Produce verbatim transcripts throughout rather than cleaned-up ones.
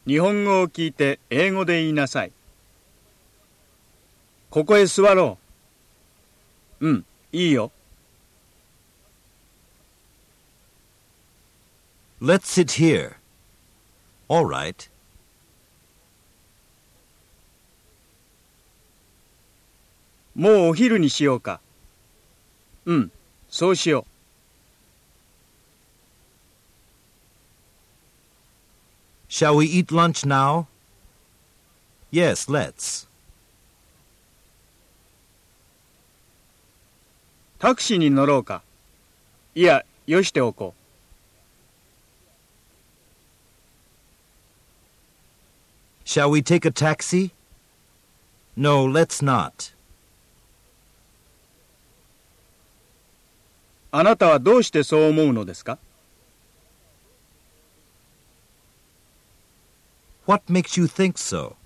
日本語を聞いて英語で言いなさい。ここへ座ろう。うん、いいよ。 Let's sit here. All right. もうお昼にしようか。うん、そうしよう。 Shall we eat lunch now? Yes, let's. タクシーに乗ろうか。いや、よしておこう。Shall we take a taxi? No, let's not. あなたはどうしてそう思うのですか？ What makes you think so?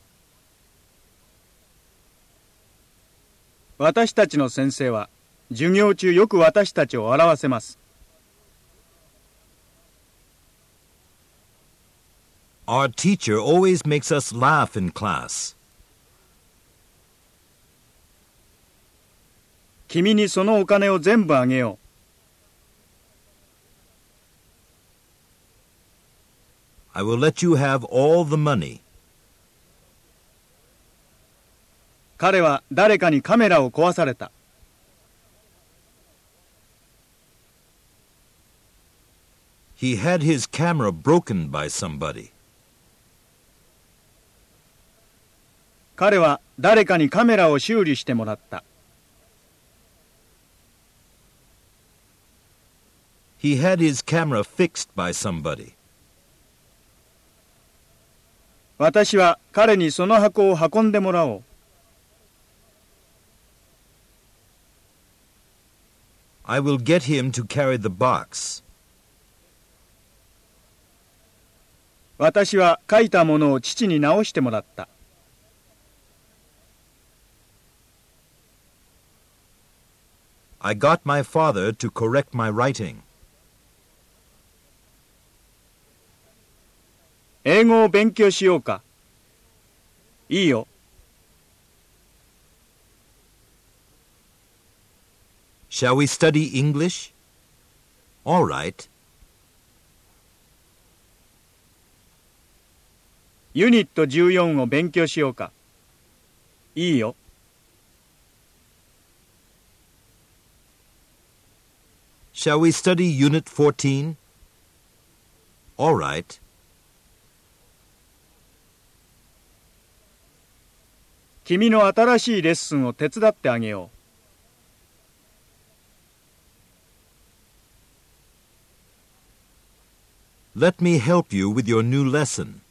私たちの先生は授業中よく私たちを笑わせます。 Our teacher always makes us laugh in class. 君にそのお金を全部あげよう。 I will let you have all the money. 彼は誰かにカメラを壊された。 He had his camera broken by somebody. 彼は誰かにカメラを修理してもらった。 He had his camera fixed by somebody. 私は彼にその箱を運んでもらおう。 I will get him to carry the box. 私は書いたものを父に直してもらった。 I got my father to correct my writing. 英語を勉強しようか。いいよ。 Shall we study English? All right. ユニットじゅうよんを勉強しようか。いいよ。 Shall we study Unit fourteen? All right. 君の新しいレッスンを手伝ってあげよう。Let me help you with your new lesson.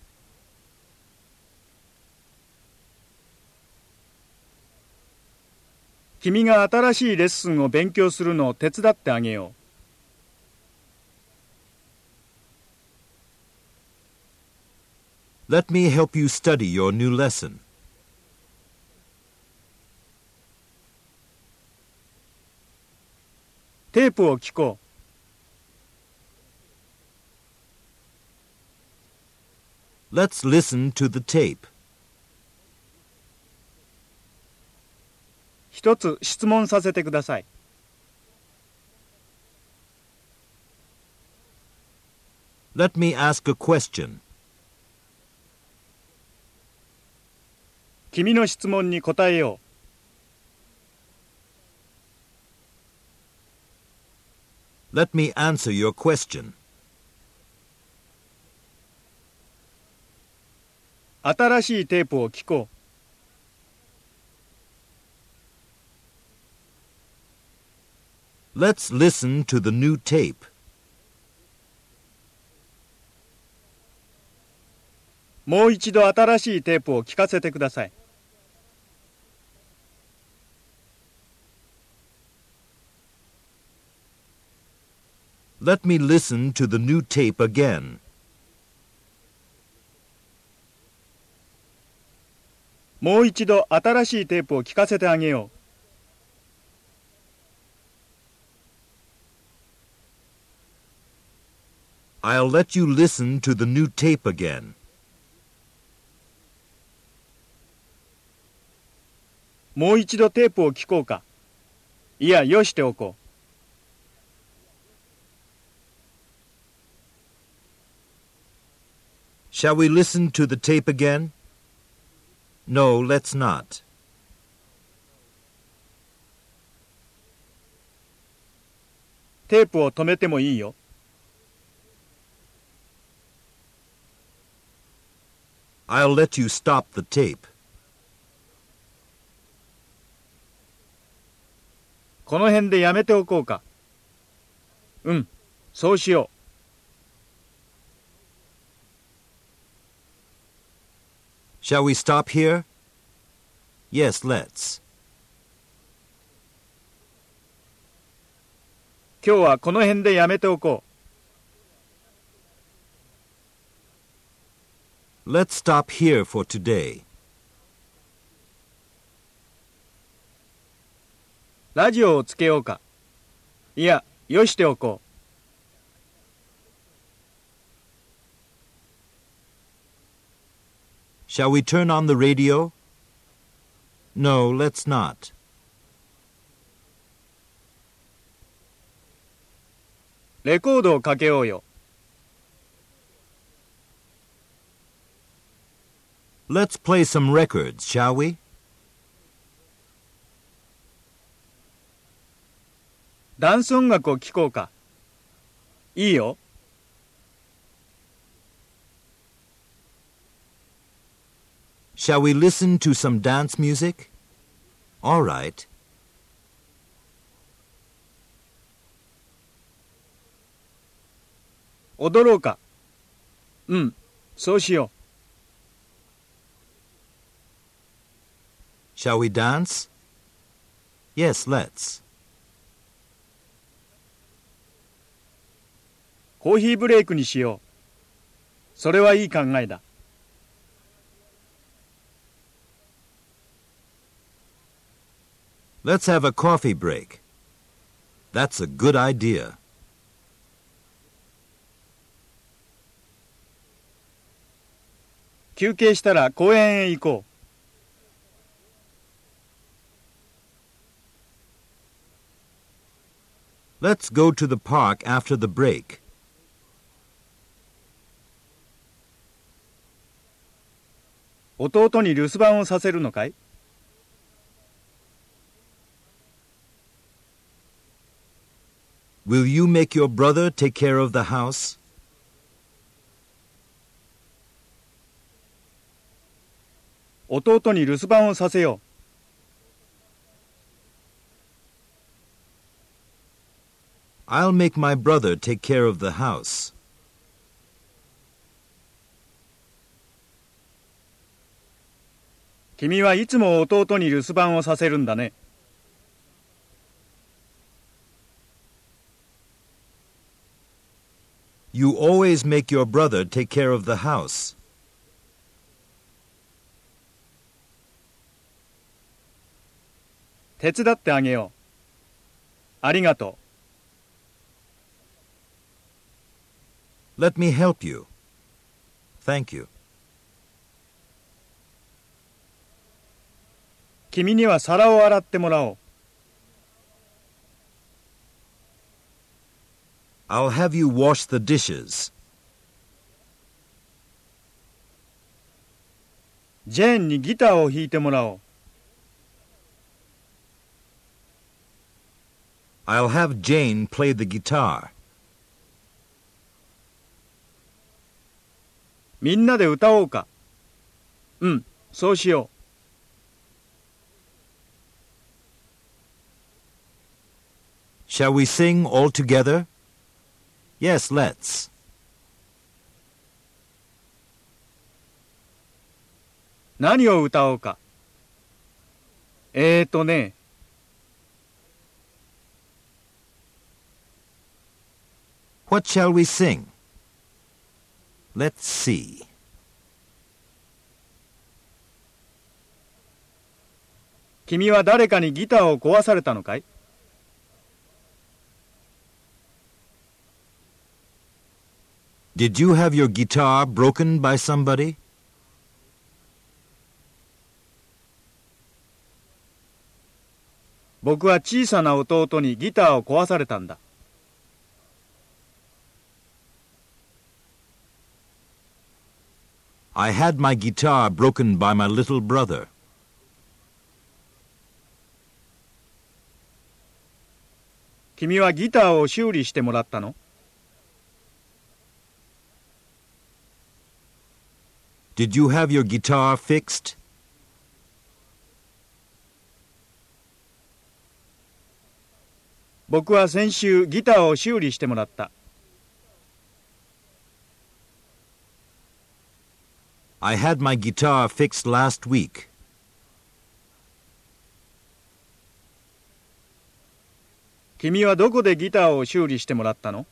君が新しいレッスンを勉強するのを手伝ってあげよう。Let me help you study your new lesson. テープを聞こう。Let's listen to the tape. 一つ質問させてください。 Let me ask a question. 君の質問に答えよう。 Let me answer your question. 新しいテープを聞こう。Let's listen to the new tape. もう一度新しいテープを聞かせてください。 Let me listen to the new tape again. もう一度新しいテープを聞かせてあげよう。 I'll let you listen to the new tape again. もう一度テープを聞こうか。いや、よしておこう。Shall we listen to the tape again? No, let's not. テープを止めてもいいよ。 I'll let you stop the tape. この辺でやめておこうか。うん、そうしよう。Shall we stop here? Yes, let's. 今日はこの辺でやめておこう。Let's stop here for today. ラジオをつけようか。いや、よしておこう。Shall we turn on the radio? No, let's not. レコードをかけようよ。 Let's play some records, shall we? ダンス音楽を聴こうか。いいよ。 Shall we listen to some dance music? All right. 踊ろうか。うん、そうしよう。Shall we dance? Yes, let's. コーヒーブレイクにしよう。それはいい考えだ。 Let's have a coffee break. That's a good idea. 休憩したら公園へ行こう。Let's go to the park after the break. 弟に留守番をさせるのかい？ Will you make your brother take care of the house? 弟に留守番をさせよう。I'll make my brother take care of the house. 君はいつも弟に留守番をさせるんだね。 You always make your brother take care of the house. 手伝ってあげよう。ありがとう。Let me help you. Thank you. 君には皿を洗ってもらおう。 I'll have you wash the dishes. ジェーンにギターを弾いてもらおう。 I'll have Jane play the guitar. みんなで歌おうか。うん、そうしよう。Shall we sing all together? Yes, let's. 何を歌おうか。えーとね。 What shall we sing? Let's see. 君は誰かにギターを壊されたのかい？ Did you have your guitar broken by somebody? 僕は小さな弟にギターを壊されたんだ。 I had my guitar broken by my little brother. 君はギターを修理してもらったの？ Did you have your guitar fixed? 僕は先週ギターを修理してもらった。 I had my guitar fixed last week. 君はどこでギターを修理してもらったの？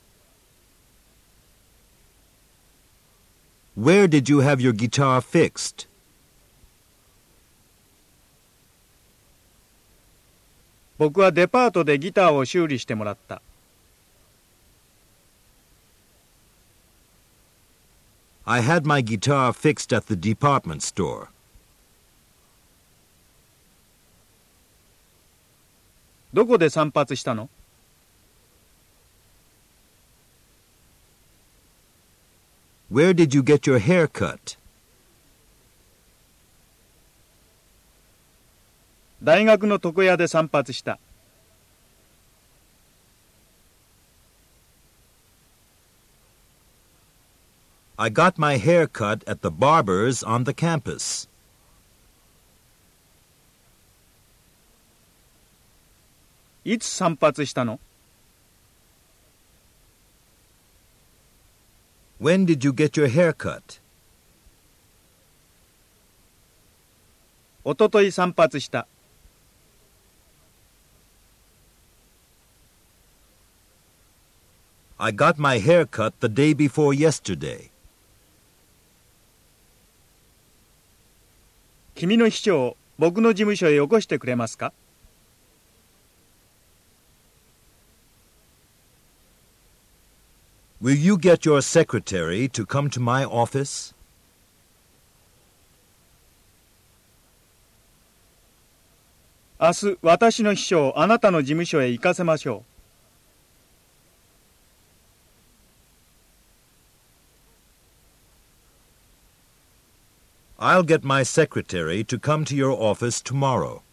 Where did you have your guitar fixed? 僕はデパートでギターを修理してもらった。 I had my guitar fixed at the department store. どこで散髪したの？ Where did you get your hair cut? 大学の床屋で散髪した。 I got my hair cut at the barber's on the campus. いつ散髪したの？ When did you get your hair cut? おととい散髪した。 I got my hair cut the day before yesterday. 君の秘書を僕の事務所へよこしてくれますか？ Will you get your secretary to come to my office? 明日、私の秘書をあなたの事務所へ行かせましょう。 I'll get my secretary to come to your office tomorrow.